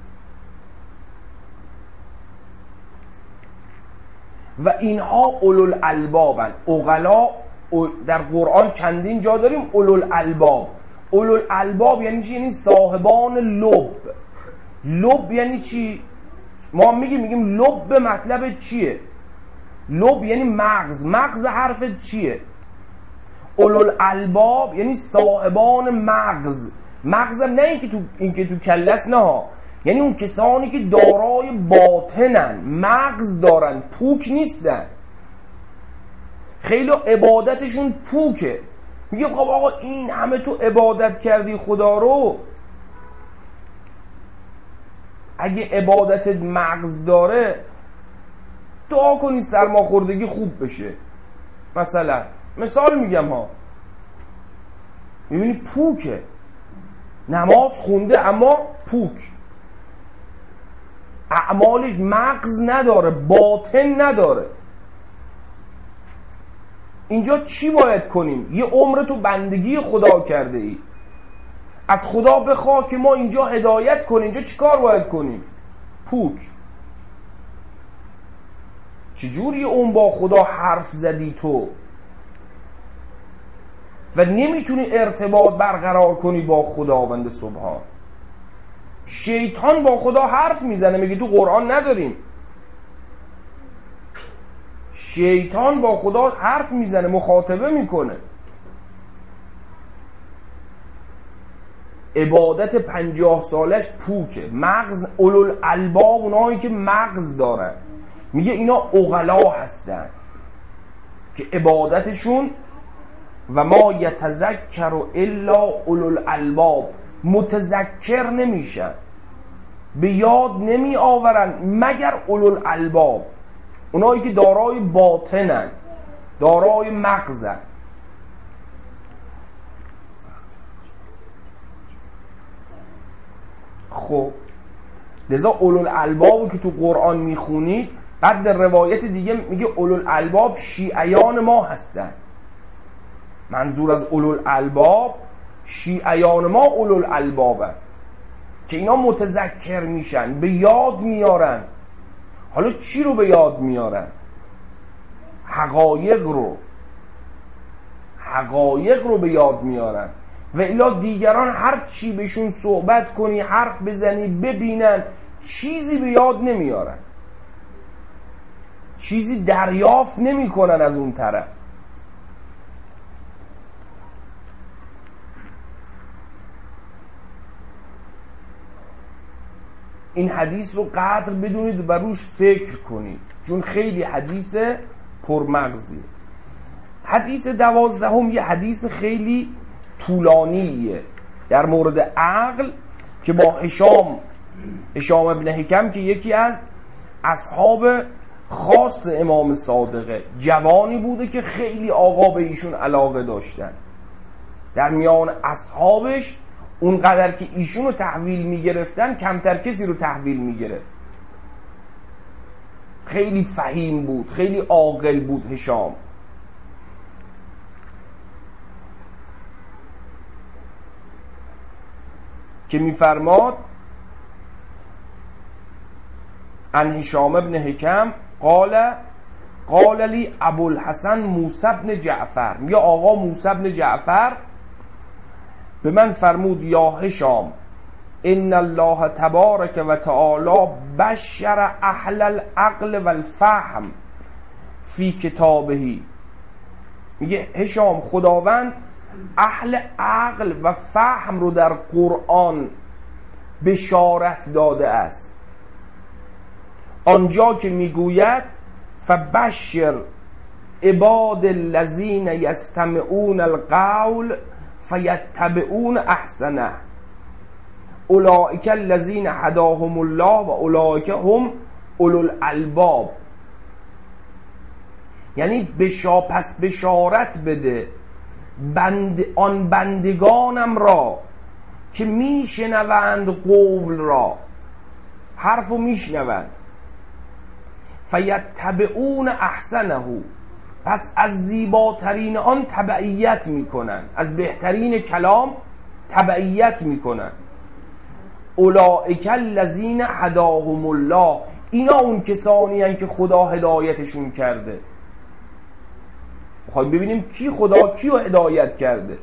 و اینها اولوالالبابن. عقلا در قرآن چندین جا داریم اولوالالباب. اولوالالباب یعنی چی؟ یعنی صاحبان لب. لب یعنی چی؟ ما میگیم لب مطلب چیه؟ لب یعنی مغز. مغز حرف چیه؟ اولوالالباب یعنی صاحبان مغز. مغزم نه اینکه تو کلس، نه، یعنی اون کسانی که دارای باطنن، مغز دارن، پوک نیستن. خیلی عبادتشون پوکه. میگه خب آقا این همه تو عبادت کردی خدا رو، اگه عبادتت مغز داره دعا کنی سرماخوردگی خوب بشه. مثال میگم ها، میبینی پوکه، نماز خونده اما پوک، اعمالش مغز نداره، باطن نداره. اینجا چی باید کنیم؟ یه عمر تو بندگی خدا کرده ای، از خدا بخواه که ما اینجا هدایت کنیم. اینجا چی کار باید کنیم؟ پوک. چجوری اون با خدا حرف زدی تو و نمیتونی ارتباط برقرار کنی با خداوند سبحان؟ شیطان با خدا حرف میزنه، میگه تو قرآن نداریم. شیطان با خدا حرف میزنه، مخاطبه میکنه. عبادت 50 سالش پوکه. مغز اولوالالباب، اونایی که مغز دارن، میگه اینا عقلا هستن که عبادتشون و ما یتذکر الا اولوالالباب، متذکر نمیشن، به یاد نمی آورن مگر اولوالالباب، اونایی که دارای باطنن، دارای مغزن. خب لذا اولوالالبابو که تو قرآن میخونید، بعد در روایت دیگه میگه اولوالالباب شیعیان ما هستن. منظور از اولوالالباب شیعیان ما اولوالالبابن که اینا متذکر میشن، به یاد میارن. حالا چی رو به یاد میارن؟ حقایق رو به یاد میارن. و الا دیگران هر چی بهشون صحبت کنی، حرف بزنی، ببینن، چیزی به یاد نمیارن، چیزی دریافت نمیکنن از اون طرف. این حدیث رو قدر بدونید و روش فکر کنید، چون خیلی حدیث پرمغزی. حدیث 12 یه حدیث خیلی طولانیه در مورد عقل که با هشام ابن حکم که یکی از اصحاب خاص امام صادقه، جوانی بوده که خیلی آقا به ایشون علاقه داشتن. در میان اصحابش اونقدر که ایشون رو تحویل میگرفتن، کمتر کسی رو تحویل میگرفت. خیلی فهیم بود، خیلی عاقل بود هشام. که میفرماد عن هشام ابن حکم قال لی ابوالحسن موسی بن جعفر، یا آقا موسی بن جعفر به من فرمود یا هشام ان الله تبارک و تعالی بشر اهل العقل والفهم فی کتابه. میگه هشام خداوند اهل عقل و فهم رو در قرآن بشارت داده است، آنجا که میگوید فبشر عباد الذین یستمعون القول فیتبعون احسنه اولئک الذین هداهم الله و اولئک هم اولوالالباب. یعنی پس بشارت بده آن بندگانم را که میشنوند قول را، حرفو میشنوند، فیتبعون احسنه، پس از زیباترین آن تبعیت میکنن، از بهترین کلام تبعیت میکنن. اولئک الذین هداهم الله، اینا اون کسانی هستند که خدا هدایتشون کرده. میخوایم ببینیم کی خدا کیو هدایت کرده.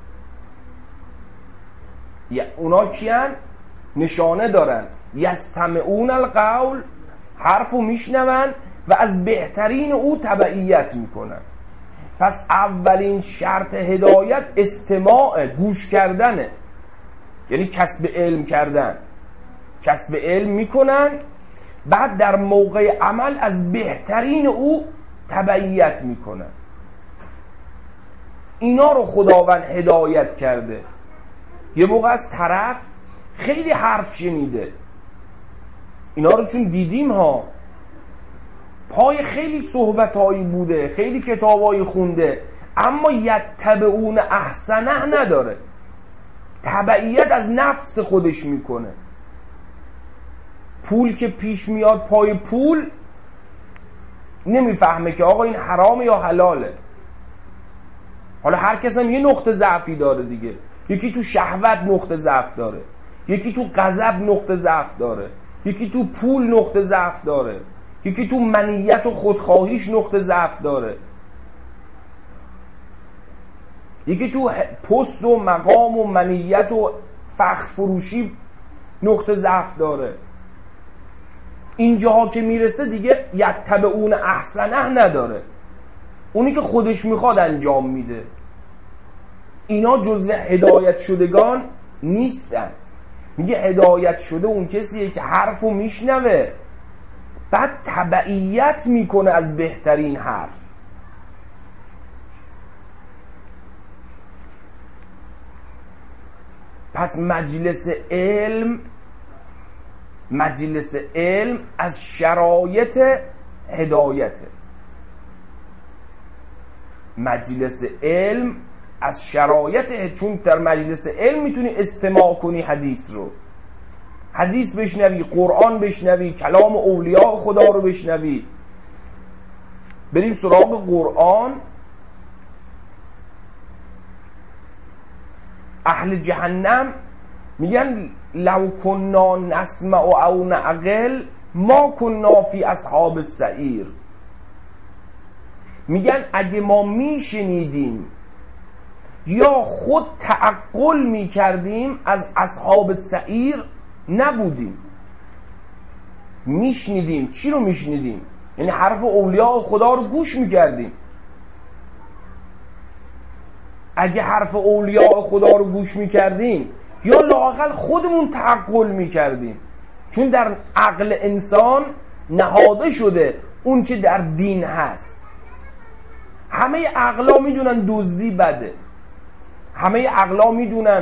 اونا کیان؟ نشانه دارن، یستمعون القول، حرفو میشنون و از بهترین او تبعیت میکنن. پس اولین شرط هدایت استماع، گوش کردنه، یعنی کسب علم کردن. کسب علم میکنن، بعد در موقع عمل از بهترین او تبعیت میکنن. اینا رو خداوند هدایت کرده. یه موقع از طرف خیلی حرف شنیده، اینا رو چون دیدیم ها، پای خیلی صحبتایی بوده، خیلی کتابایی خونده، اما یتبعون احسنه نداره، تبعیت از نفس خودش میکنه. پول که پیش میاد پای پول نمیفهمه که آقا این حرامه یا حلاله. حالا هر کس هم یه نقطه ضعفی داره دیگه، یکی تو شهوت نقطه ضعف داره، یکی تو غضب نقطه ضعف داره، یکی تو پول نقطه ضعف داره، یکی تو منیت و خودخواهیش نقطه ضعف داره، یکی تو پست و مقام و منیت و فخر فروشی نقطه ضعف داره. اینجاها که میرسه دیگه یتبعون احسنه نداره، اونی که خودش میخواد انجام میده. اینا جزو هدایت شدگان نیستن. میگه هدایت شده اون کسیه که حرفو میشنوه، بعد تبعیت میکنه از بهترین حرف. پس مجلس علم از شرایط هدایته. مجلس علم از شرایط، چون در مجلس علم میتونی استماع کنی حدیث رو، حدیث بشنوی، قرآن بشنوی، کلام اولیاء خدا رو بشنوی. بریم سراغ قرآن. اهل جهنم میگن لو کنا نسمع او نعقل ما کنا فی اصحاب السعیر. میگن اگه ما میشنیدیم یا خود تعقل میکردیم از اصحاب السعیر نبودیم. میشنیدیم، چی رو میشنیدیم؟ یعنی حرف اولیاء خدا رو گوش میکردیم. اگه حرف اولیاء خدا رو گوش میکردیم یا لااقل خودمون تعقل میکردیم، چون در عقل انسان نهاده شده اون چه در دین هست. همه عقلا میدونن دزدی بده، همه عقلا میدونن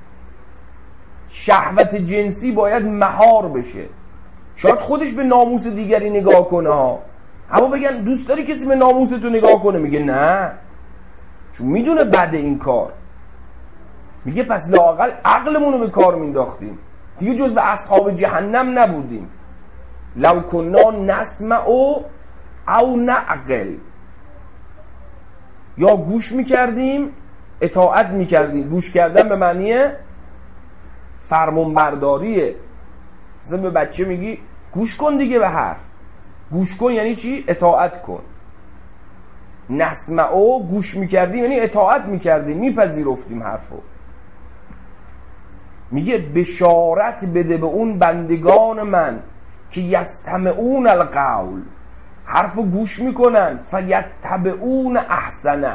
شهوت جنسی باید مهار بشه. شاید خودش به ناموس دیگری نگاه کنه ها، اما بگن دوست داری کسی به ناموس تو نگاه کنه؟ میگه نه، چون میدونه بده این کار. میگه پس لااقل عقلمون رو به کار مینداختیم، دیگه جز اصحاب جهنم نبودیم. لو کنا نسمع او نعقل، یا گوش میکردیم، اطاعت میکردیم. گوش کردن به معنی فرمان برداریه. مثلا به بچه میگی گوش کن دیگه به حرف. گوش کن یعنی چی؟ اطاعت کن. نسمع گوش میکردیم یعنی اطاعت میکردیم، میپذیرفتیم حرفو. میگه بشارت بده به اون بندگان من که یستمعون القول، حرفو گوش میکنن، فیتبعون احسنه،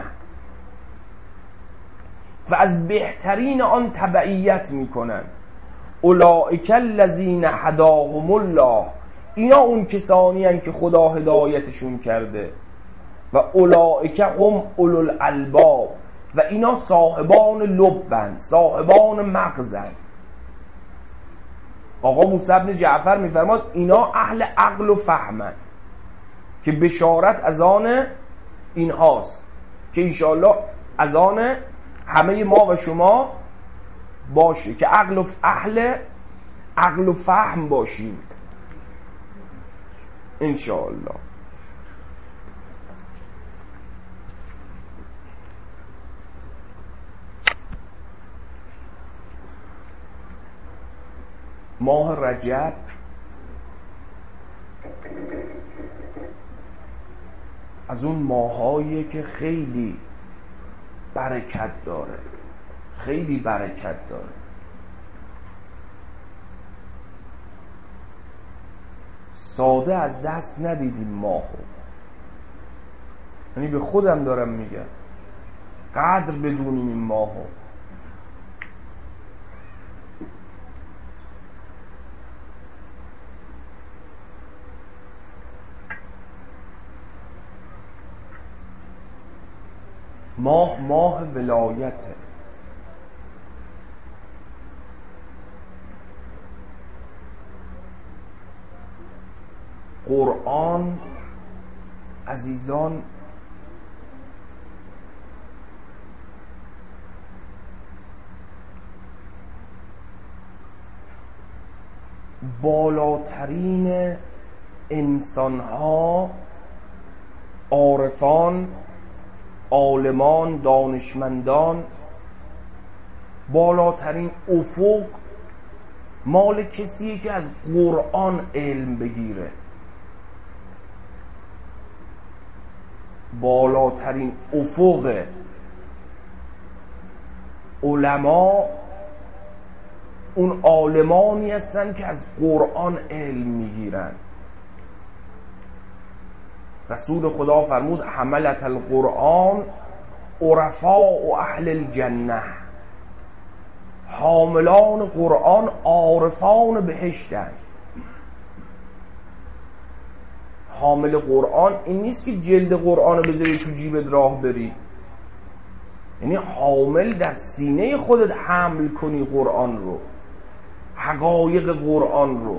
و از بهترین آن تبعیت میکنن. اولئک الذین هداهم الله، اینا اون کسانی هستند که خدا هدایتشون کرده. و اولئک هم اولو الالباب، و اینا صاحبان لبند، صاحبان مغزند. آقا موسی بن جعفر میفرماد اینا اهل عقل و فهمند، که بشارت از آن اینهاست که انشاءالله از آن همه ما و شما باشه، که اهل عقل و فهم باشیم. انشاءالله. ماه رجب از اون ماهایی که خیلی برکت داره، خیلی برکت داره. ساده از دست ندیدیم ماهو، یعنی به خودم دارم میگم قدر بدونیم این ماهو. ماه ولایته. قرآن عزیزان بالاترین انسانها، عارفان، عالمان، دانشمندان، بالاترین افق مال کسیه که از قرآن علم بگیره. بالاترین افق علما اون عالمانی هستن که از قرآن علم میگیرن. رسول خدا فرمود حملت القرآن عرفاء اهل الجنه. حاملان قرآن عارفان بهشتن. حامل قرآن این نیست که جلد قرآن رو بذاری تو جیبت راه بری، یعنی حامل در سینه خودت حمل کنی قرآن رو، حقایق قرآن رو.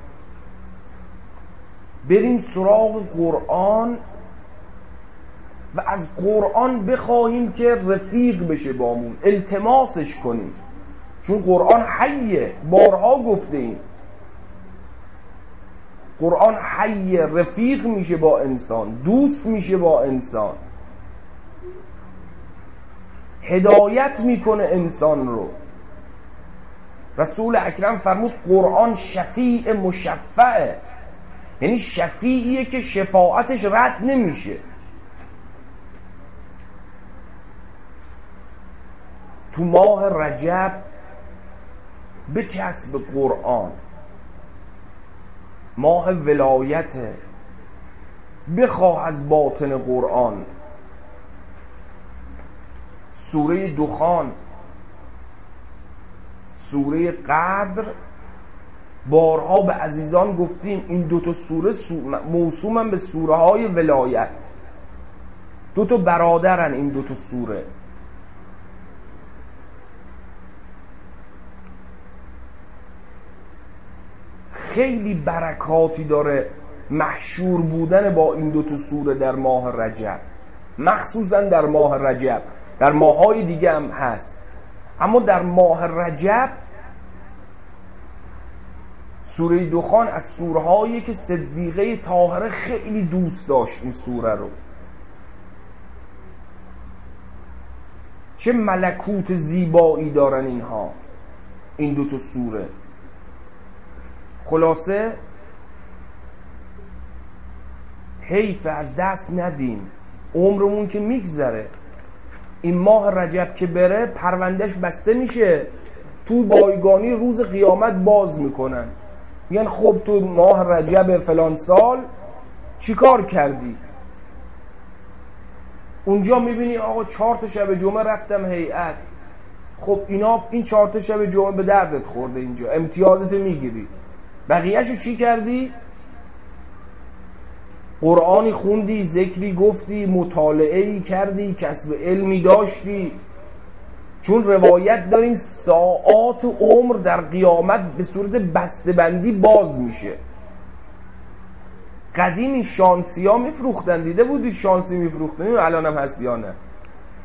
بریم سراغ قرآن و از قرآن بخواهیم که رفیق بشه بامون، التماسش کنیم، چون قرآن حیه. بارها گفته ایم قرآن حیه، رفیق میشه با انسان، دوست میشه با انسان، هدایت میکنه انسان رو. رسول اکرم فرمود قرآن شفیع مشفعه، یعنی شفیعیه که شفاعتش رد نمیشه. تو ماه رجب بچسب قرآن، ماه ولایته، بخواه از باطن قرآن. سوره دخان، سوره قدر، بارها به عزیزان گفتیم این دوتا سوره موسومن به سوره های ولایت. دوتا برادرن این دوتا سوره. خیلی برکاتی داره محشور بودن با این دوتا سوره در ماه رجب، مخصوصا در ماه رجب. در ماه‌های دیگه هم هست، اما در ماه رجب سوره دخان از سورهایی که صدیقه طاهره خیلی دوست داشت این سوره رو. چه ملکوت زیبایی دارن اینها، این دوتا سوره. خلاصه حیف از دست ندیم، عمرمون که میگذره. این ماه رجب که بره پروندهش بسته میشه، تو بایگانی روز قیامت باز میکنن، میگن خب تو ماه رجب فلان سال چی کار کردی؟ اونجا میبینی آقا 4 شب جمعه رفتم هیئت. خب این 4 شب جمعه به دردت خورده، اینجا امتیازت میگیری. بقیهشو چی کردی؟ قرآنی خوندی، ذکری گفتی، مطالعه‌ای کردی، کسب علمی داشتی. چون روایت داریم ساعات عمر در قیامت به صورت بسته‌بندی باز میشه. قدیم این شانسی ها میفروختن، دیده بودی شانسی میفروختن؟ الان هم هست یا نه؟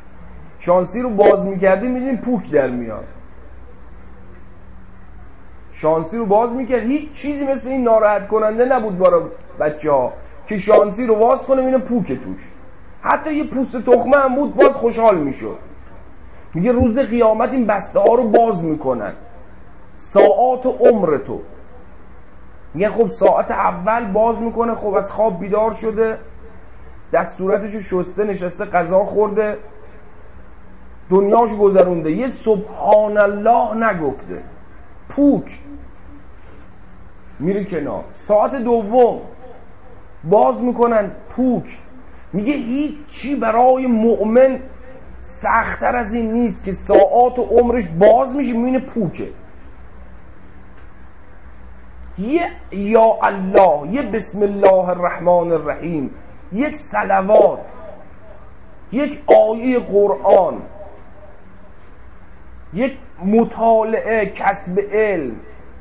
شانسی رو باز میکردی میدین پوک در میاد. شانسی رو باز میکرد. هیچ چیزی مثل این ناراحت کننده نبود برای بچه‌ها که شانسی رو باز کنه اینو پوکه توش. حتی یه پوست تخمه هم بود باز خوشحال میشد. میگه روز قیامت این بسته ها رو باز میکنن، ساعات عمر تو. میگه خب ساعت اول باز میکنه، خب از خواب بیدار شده، دست صورتشو شسته، نشسته غذا خورده، دنیاشو گذرونده، یه سبحان الله نگفته، پوک میره کنار. ساعت دوم باز میکنن، پوک. میگه هیچی برای مؤمن سخت‌تر از این نیست که ساعات و عمرش باز میشه میبینه پوکه. یه یا الله، یه بسم الله الرحمن الرحیم، یک صلوات، یک آیه قرآن، یک مطالعه، کسب علم،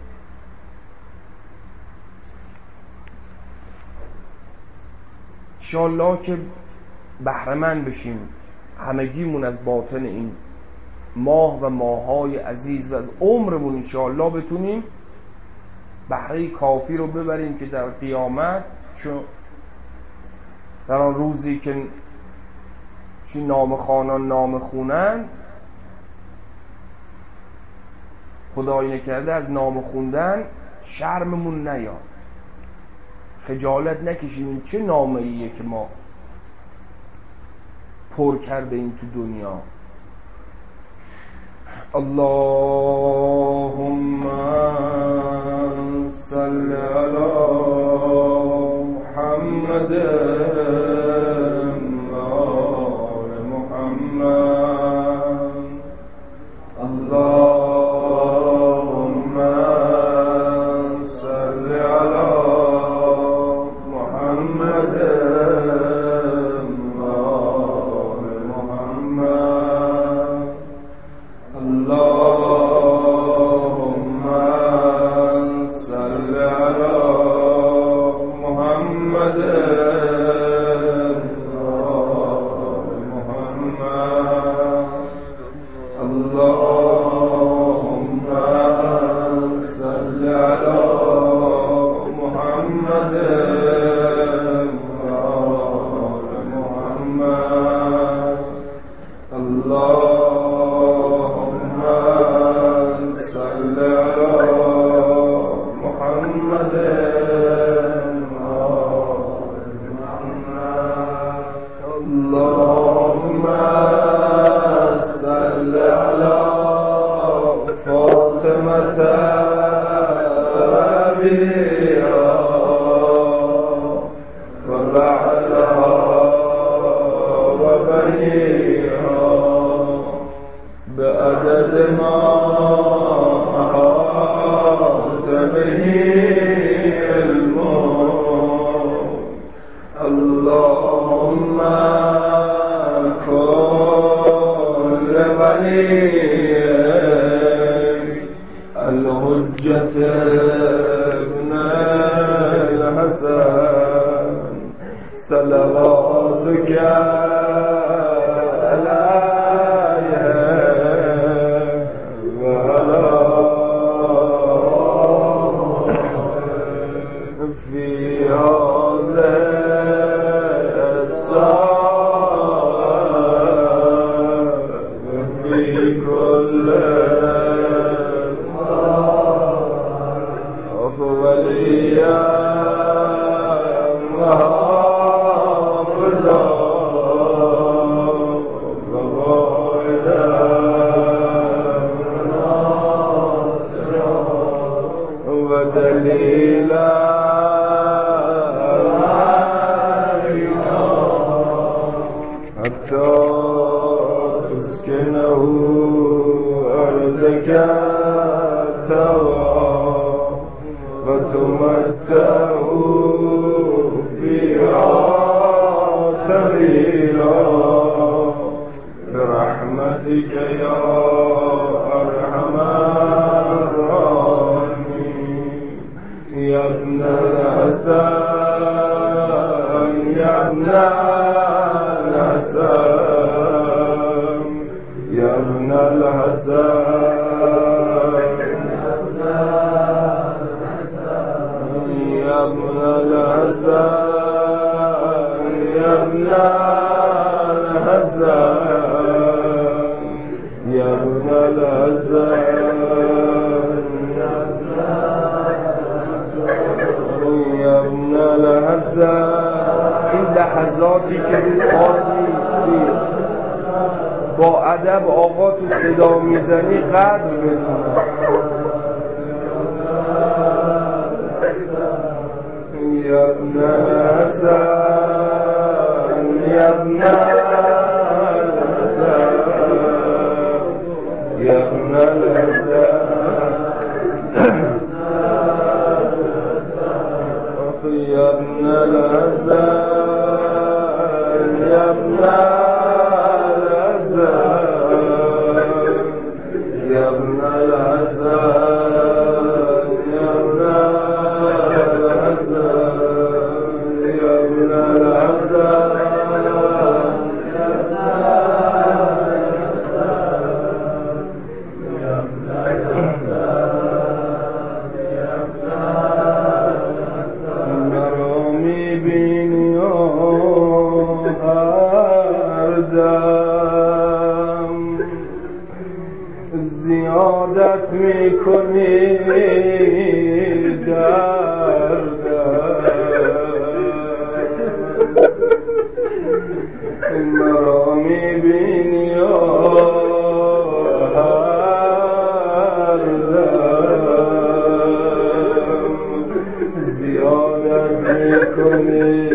انشاءالله که بهره‌مند بشیم همگیمون از باطن این ماه و ماه‌های عزیز و از عمرمون انشاءالله بتونیم بهره کافی رو ببریم که در قیامت، چون در آن روزی که چی نام خوانان نام خونند، خدایی نکرده از نام خوندن شرممون نیاد، خجالت نکشیم. این چه نامه ایه که ما پر کرده این تو دنیا. اللهم صل علی محمد و آل محمد. اللهم صل علی محمد و آل محمد. اللهم صل علی محمد و آل محمد. اللهم صل علی محمد و آل محمد. اللهم صل علی محمد و آل محمد. اللهم صل علی فاطمة أبيها وبعلها وبنيها بعدد ما أحاط به علمك. اللهم كن لوليك الحجة ابن الحسن صلواتك عليه وعلى في هذه الساعة وفي كل وليا وحافظا وقائدا وناصرا ودليلا حتى تسكنه أرضك توا وتمتعه فيها طويلا برحمتك يا أرحم الراحمين. يا ابن الحسن يا ابن الحسن يا ابن الحسن الحسن این لحظاتی که رو پار نیستی با ادب آقا تو صدا میزنی قدر بدون یا ابن الحسن یا ابن الحسن یا ابن الحسن یا ابن الحسن یا ابن الحسن یا ابن الحسن یا ابن الحسن یا ابن الحسن زیادت میکنی دردم مرا میبینی هر دم زیادت میکنی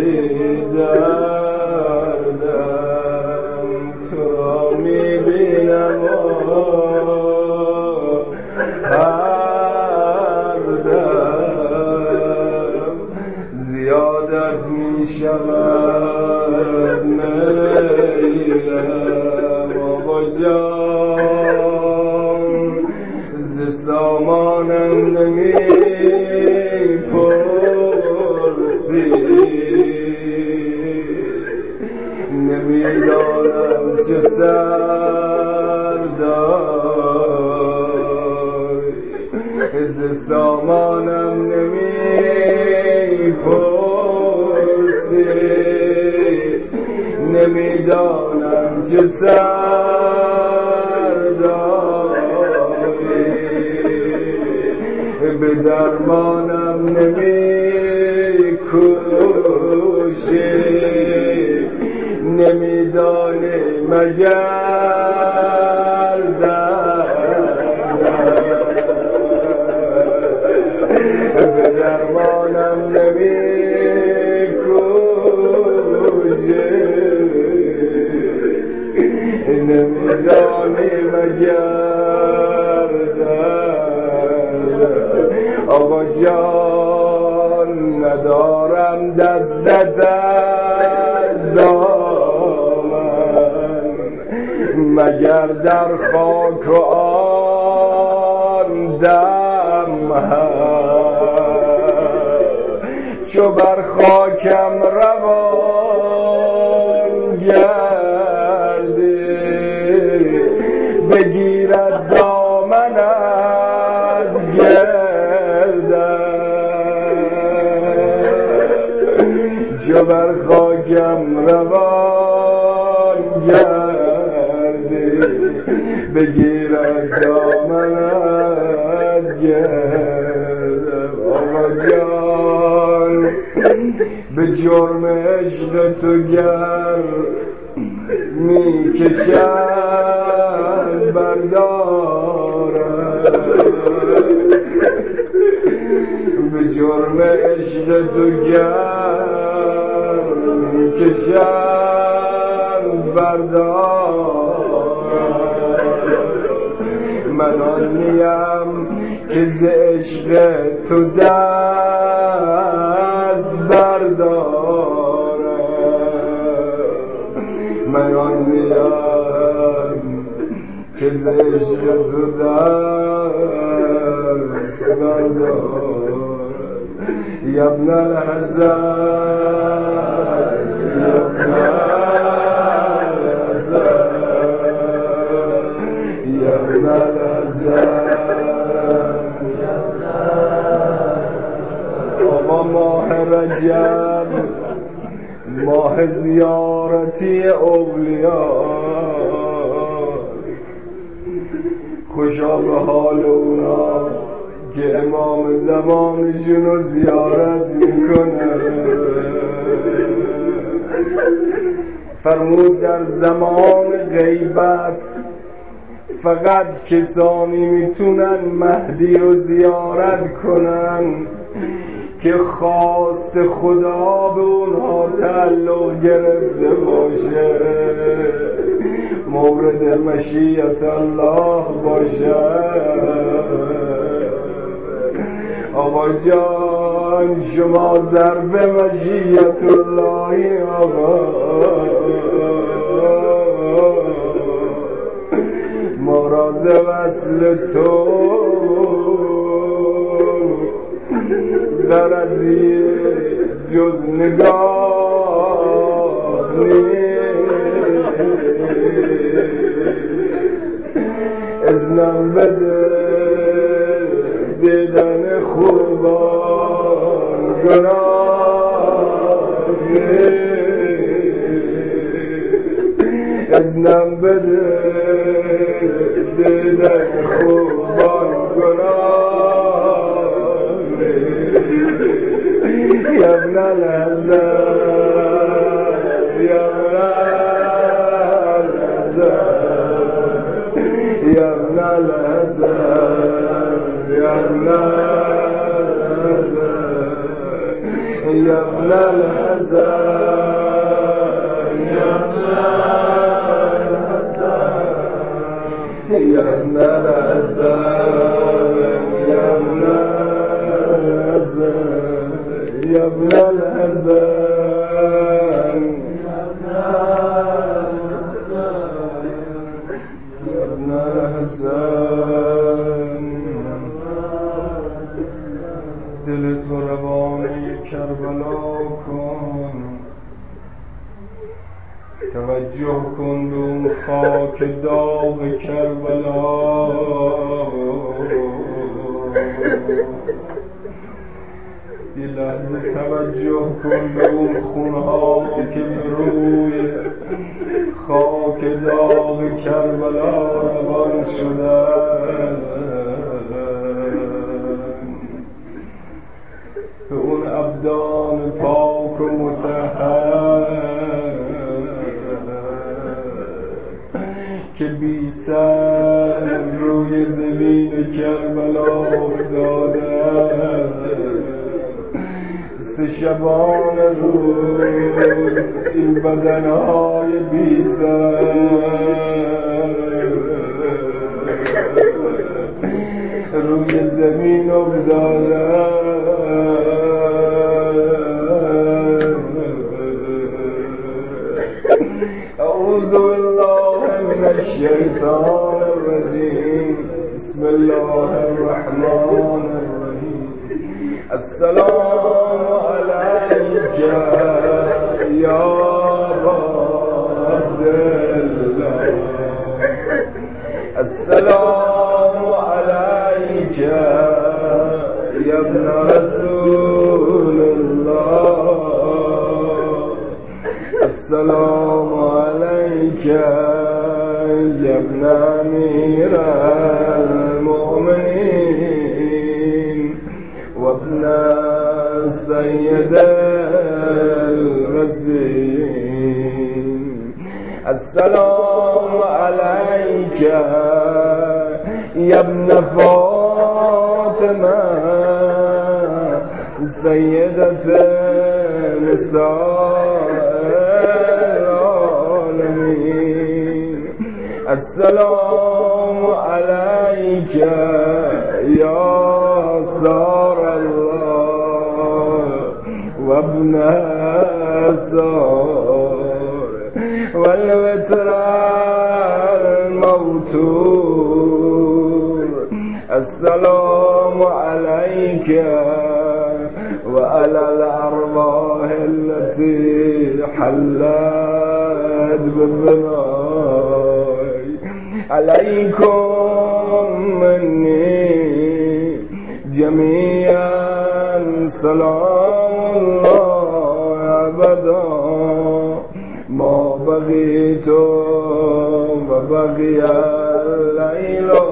دردم تو را میبینم زیادت می شود میلم آقا جان ز سامانم نمی پرسی نمیدانم چه سر داری ز سامانم نمی پرسی نمیدانم چه سر داری به درمانم نمی کوشی نمیدانی مگر به درمانم نمی کوشی نمیدانی مگر آقا جان ندارم دستت از دامن مگر در خاک و آن دم چو بر خاکم روان گردی بگیرد دامنت گردم چو بر خاکم روان گردی بگیرد دامنت گردم آقا جان به جرم عشق تو گر می کشد بردارم به جرم عشق تو گر می کشد بردارم من آن نیم که ز عشق تو دست بردارم من آن نیم که ز عشق تو دست بردارم یا ابن الحسن یا ابن الحسن یا ابن الحسن آقا ماه رجب ماه زیارتی اولیاء خوشا به حال اونا که امام زمانشون رو زیارت میکنه. فرمود در زمان غیبت فقط کسانی میتونن مهدی رو زیارت کنن که خواست خدا به اونها تعلق گرفته باشه، مورد مشیت الله باشه. آقا جان شما ظرف مشیت الله آقا، مراز وصل تو غرضی جز نگاه نیست. اذنم بده دیدن خوبان گناه نیست. اذنم بده دیدن خوبان گناه نیست. یا ابن الحسن یا ابن الحسن یا ابن الحسن یا ابن الحسن یا ابن الحسن یا ابن الحسن یا ابن الحسن یا ابن الحسن یا ابن الحسن. دلت و روانی کربلا کن، توجه کن به اون خاک داغ کربلا. یه لحظه توجه کن به اون خونها که به روی خاک داغ کربلا روان شدن، به اون ابدان پاک و مطهر که بی سر روی زمین کربلا افتادن. سه شبان روز این بدنهای بی سر روی زمین افتادن. اعوذ بالله من الشیطان الرجیم. بسم الله الرحمن الرحیم. السلام علیک یا عبدالله. السلام علیک یا ابن رسول الله. السلام علیک یا ابن امیر المؤمنین و ابن سید الوزین. السلام علیک یا ابن فاطمه سیدت نساء العالمین. السلام علیک یا سار الله و ابن سار والوتر الموتور. السلام علیک وعلى الأرواح التي حلت بالبناء. عليكم مني جميعا سلام الله أبدا ما بقيت وبقي الليل.